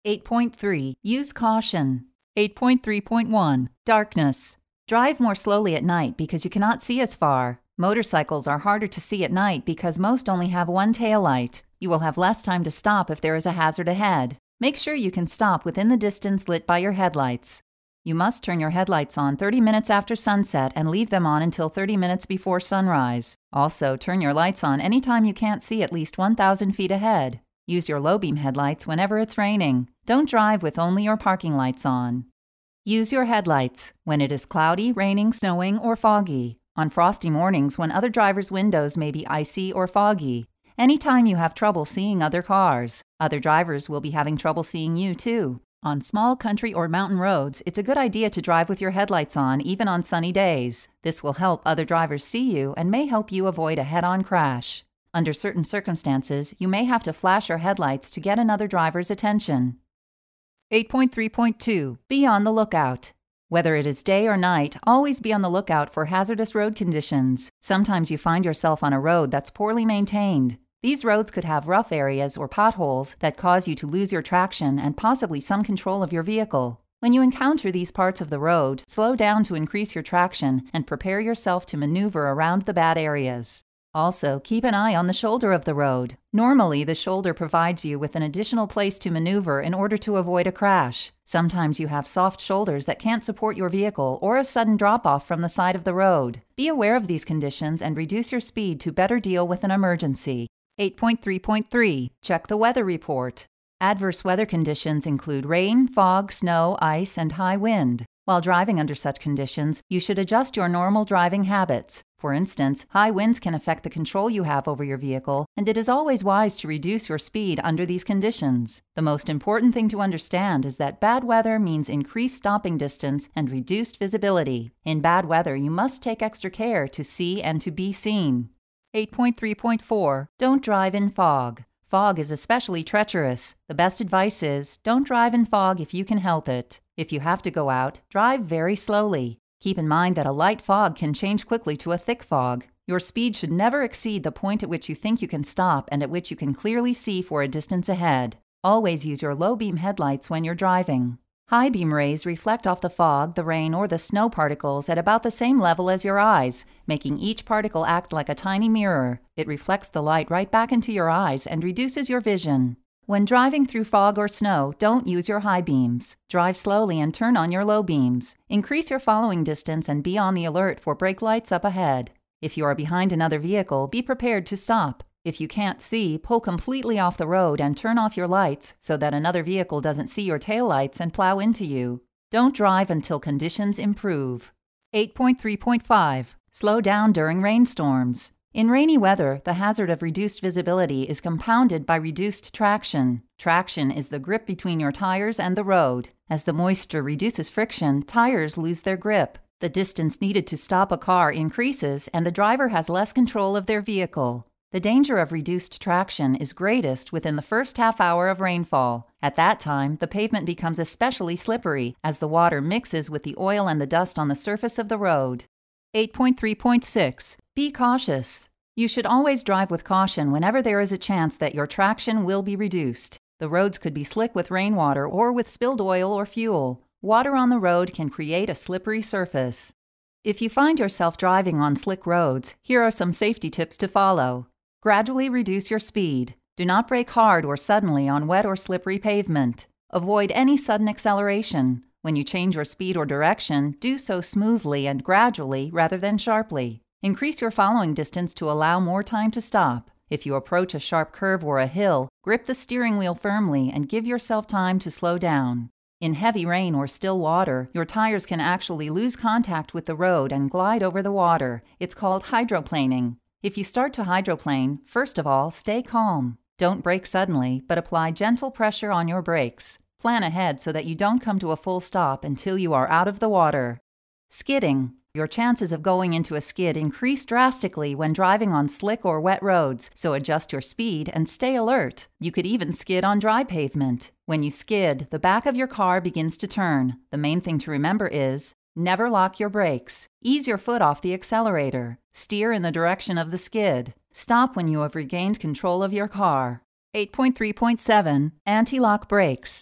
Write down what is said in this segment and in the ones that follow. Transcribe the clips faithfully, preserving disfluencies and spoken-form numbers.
eight point three. Use caution. eight point three point one. Darkness. Drive more slowly at night because you cannot see as far. Motorcycles are harder to see at night because most only have one taillight. You will have less time to stop if there is a hazard ahead. Make sure you can stop within the distance lit by your headlights. You must turn your headlights on thirty minutes after sunset and leave them on until thirty minutes before sunrise. Also, turn your lights on anytime you can't see at least one thousand feet ahead. Use your low-beam headlights whenever it's raining. Don't drive with only your parking lights on. Use your headlights when it is cloudy, raining, snowing, or foggy. On frosty mornings when other drivers' windows may be icy or foggy. Anytime you have trouble seeing other cars, other drivers will be having trouble seeing you too. On small country or mountain roads, it's a good idea to drive with your headlights on even on sunny days. This will help other drivers see you and may help you avoid a head-on crash. Under certain circumstances, you may have to flash your headlights to get another driver's attention. eight point three point two. Be on the lookout. Whether it is day or night, always be on the lookout for hazardous road conditions. Sometimes you find yourself on a road that's poorly maintained. These roads could have rough areas or potholes that cause you to lose your traction and possibly some control of your vehicle. When you encounter these parts of the road, slow down to increase your traction and prepare yourself to maneuver around the bad areas. Also, keep an eye on the shoulder of the road. Normally, the shoulder provides you with an additional place to maneuver in order to avoid a crash. Sometimes you have soft shoulders that can't support your vehicle or a sudden drop-off from the side of the road. Be aware of these conditions and reduce your speed to better deal with an emergency. eight point three point three. Check the weather report. Adverse weather conditions include rain, fog, snow, ice, and high wind. While driving under such conditions, you should adjust your normal driving habits. For instance, high winds can affect the control you have over your vehicle, and it is always wise to reduce your speed under these conditions. The most important thing to understand is that bad weather means increased stopping distance and reduced visibility. In bad weather, you must take extra care to see and to be seen. eight point three point four. Don't drive in fog. Fog is especially treacherous. The best advice is, don't drive in fog if you can help it. If you have to go out, drive very slowly. Keep in mind that a light fog can change quickly to a thick fog. Your speed should never exceed the point at which you think you can stop and at which you can clearly see for a distance ahead. Always use your low-beam headlights when you're driving. High-beam rays reflect off the fog, the rain, or the snow particles at about the same level as your eyes, making each particle act like a tiny mirror. It reflects the light right back into your eyes and reduces your vision. When driving through fog or snow, don't use your high beams. Drive slowly and turn on your low beams. Increase your following distance and be on the alert for brake lights up ahead. If you are behind another vehicle, be prepared to stop. If you can't see, pull completely off the road and turn off your lights so that another vehicle doesn't see your taillights and plow into you. Don't drive until conditions improve. eight point three point five. Slow down during rainstorms. In rainy weather, the hazard of reduced visibility is compounded by reduced traction. Traction is the grip between your tires and the road. As the moisture reduces friction, tires lose their grip. The distance needed to stop a car increases, and the driver has less control of their vehicle. The danger of reduced traction is greatest within the first half hour of rainfall. At that time, the pavement becomes especially slippery as the water mixes with the oil and the dust on the surface of the road. eight point three point six. Be cautious. You should always drive with caution whenever there is a chance that your traction will be reduced. The roads could be slick with rainwater or with spilled oil or fuel. Water on the road can create a slippery surface. If you find yourself driving on slick roads, here are some safety tips to follow. Gradually reduce your speed. Do not brake hard or suddenly on wet or slippery pavement. Avoid any sudden acceleration. When you change your speed or direction, do so smoothly and gradually rather than sharply. Increase your following distance to allow more time to stop. If you approach a sharp curve or a hill, grip the steering wheel firmly and give yourself time to slow down. In heavy rain or still water, your tires can actually lose contact with the road and glide over the water. It's called hydroplaning. If you start to hydroplane, first of all, stay calm. Don't brake suddenly, but apply gentle pressure on your brakes. Plan ahead so that you don't come to a full stop until you are out of the water. Skidding. Your chances of going into a skid increase drastically when driving on slick or wet roads, so adjust your speed and stay alert. You could even skid on dry pavement. When you skid, the back of your car begins to turn. The main thing to remember is, never lock your brakes. Ease your foot off the accelerator. Steer in the direction of the skid. Stop when you have regained control of your car. eight point three point seven. Anti-lock brakes.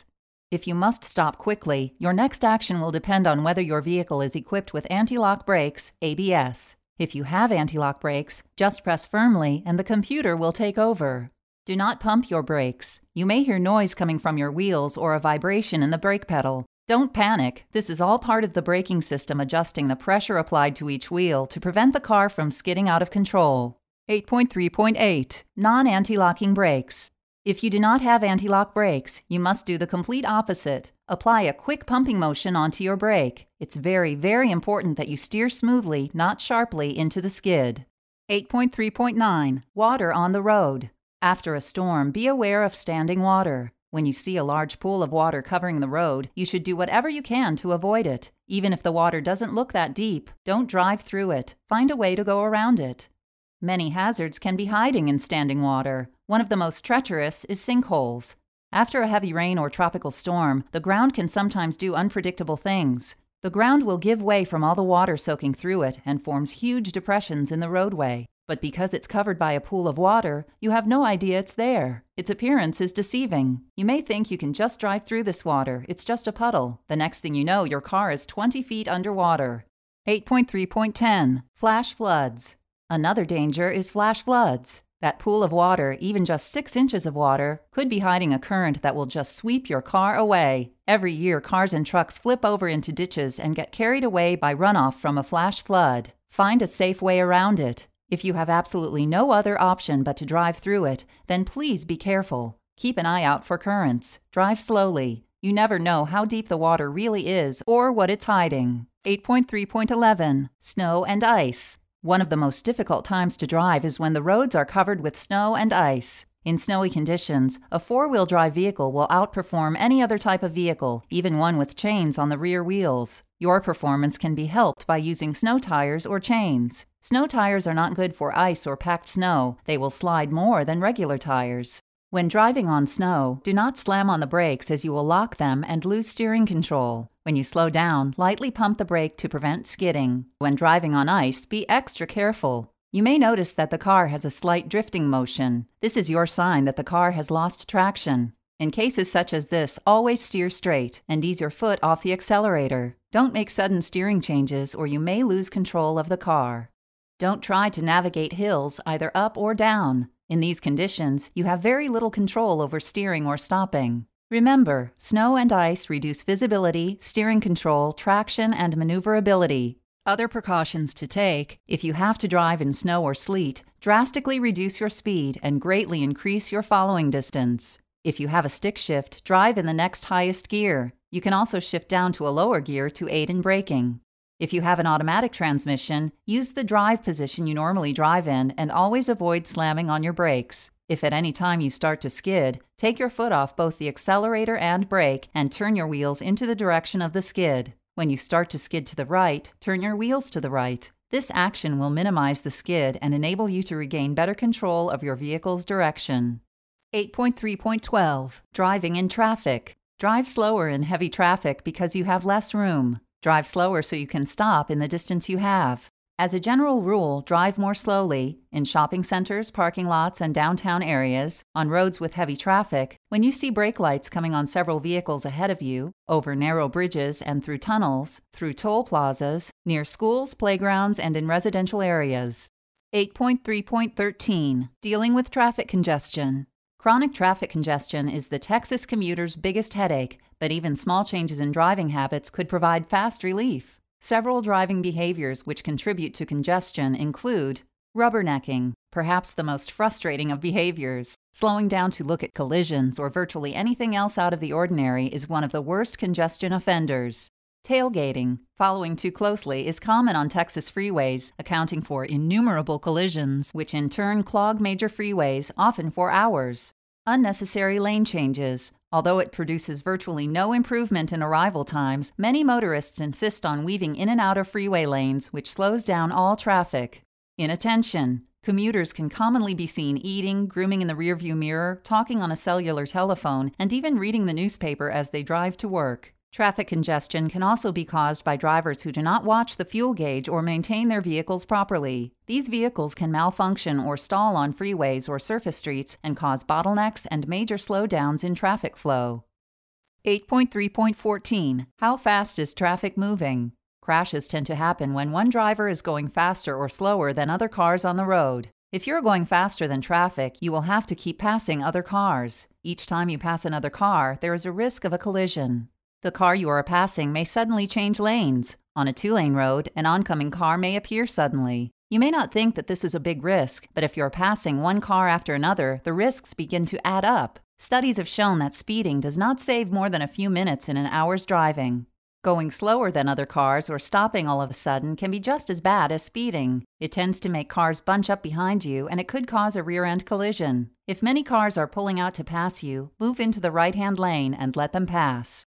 If you must stop quickly, your next action will depend on whether your vehicle is equipped with anti-lock brakes, A B S. If you have anti-lock brakes, just press firmly and the computer will take over. Do not pump your brakes. You may hear noise coming from your wheels or a vibration in the brake pedal. Don't panic. This is all part of the braking system adjusting the pressure applied to each wheel to prevent the car from skidding out of control. eight point three point eight. Non-anti-locking brakes. If you do not have anti-lock brakes, you must do the complete opposite. Apply a quick pumping motion onto your brake. It's very, very important that you steer smoothly, not sharply, into the skid. eight point three point nine. Water on the road. After a storm, be aware of standing water. When you see a large pool of water covering the road, you should do whatever you can to avoid it. Even if the water doesn't look that deep, don't drive through it. Find a way to go around it. Many hazards can be hiding in standing water. One of the most treacherous is sinkholes. After a heavy rain or tropical storm, the ground can sometimes do unpredictable things. The ground will give way from all the water soaking through it and forms huge depressions in the roadway. But because it's covered by a pool of water, you have no idea it's there. Its appearance is deceiving. You may think you can just drive through this water. It's just a puddle. The next thing you know, your car is twenty feet underwater. eight point three point ten. Flash floods. Another danger is flash floods. That pool of water, even just six inches of water, could be hiding a current that will just sweep your car away. Every year, cars and trucks flip over into ditches and get carried away by runoff from a flash flood. Find a safe way around it. If you have absolutely no other option but to drive through it, then please be careful. Keep an eye out for currents. Drive slowly. You never know how deep the water really is or what it's hiding. eight point three point eleven. Snow and ice. One of the most difficult times to drive is when the roads are covered with snow and ice. In snowy conditions, a four-wheel drive vehicle will outperform any other type of vehicle, even one with chains on the rear wheels. Your performance can be helped by using snow tires or chains. Snow tires are not good for ice or packed snow. They will slide more than regular tires. When driving on snow, do not slam on the brakes as you will lock them and lose steering control. When you slow down, lightly pump the brake to prevent skidding. When driving on ice, be extra careful. You may notice that the car has a slight drifting motion. This is your sign that the car has lost traction. In cases such as this, always steer straight and ease your foot off the accelerator. Don't make sudden steering changes or you may lose control of the car. Don't try to navigate hills either up or down. In these conditions, you have very little control over steering or stopping. Remember, snow and ice reduce visibility, steering control, traction, and maneuverability. Other precautions to take: if you have to drive in snow or sleet, drastically reduce your speed and greatly increase your following distance. If you have a stick shift, drive in the next highest gear. You can also shift down to a lower gear to aid in braking. If you have an automatic transmission, use the drive position you normally drive in and always avoid slamming on your brakes. If at any time you start to skid, take your foot off both the accelerator and brake and turn your wheels into the direction of the skid. When you start to skid to the right, turn your wheels to the right. This action will minimize the skid and enable you to regain better control of your vehicle's direction. eight point three point twelve. Driving in traffic. Drive slower in heavy traffic because you have less room. Drive slower so you can stop in the distance you have. As a general rule, drive more slowly in shopping centers, parking lots, and downtown areas, on roads with heavy traffic, when you see brake lights coming on several vehicles ahead of you, over narrow bridges and through tunnels, through toll plazas, near schools, playgrounds, and in residential areas. eight point three point thirteen. Dealing with traffic congestion. Chronic traffic congestion is the Texas commuter's biggest headache, but even small changes in driving habits could provide fast relief. Several driving behaviors which contribute to congestion include rubbernecking, perhaps the most frustrating of behaviors. Slowing down to look at collisions or virtually anything else out of the ordinary is one of the worst congestion offenders. Tailgating, following too closely, is common on Texas freeways, accounting for innumerable collisions, which in turn clog major freeways, often for hours. Unnecessary lane changes. Although it produces virtually no improvement in arrival times, many motorists insist on weaving in and out of freeway lanes, which slows down all traffic. Inattention. Commuters can commonly be seen eating, grooming in the rearview mirror, talking on a cellular telephone, and even reading the newspaper as they drive to work. Traffic congestion can also be caused by drivers who do not watch the fuel gauge or maintain their vehicles properly. These vehicles can malfunction or stall on freeways or surface streets and cause bottlenecks and major slowdowns in traffic flow. eight point three point fourteen. How fast is traffic moving? Crashes tend to happen when one driver is going faster or slower than other cars on the road. If you're going faster than traffic, you will have to keep passing other cars. Each time you pass another car, there is a risk of a collision. The car you are passing may suddenly change lanes. On a two-lane road, an oncoming car may appear suddenly. You may not think that this is a big risk, but if you're passing one car after another, the risks begin to add up. Studies have shown that speeding does not save more than a few minutes in an hour's driving. Going slower than other cars or stopping all of a sudden can be just as bad as speeding. It tends to make cars bunch up behind you, and it could cause a rear-end collision. If many cars are pulling out to pass you, move into the right-hand lane and let them pass.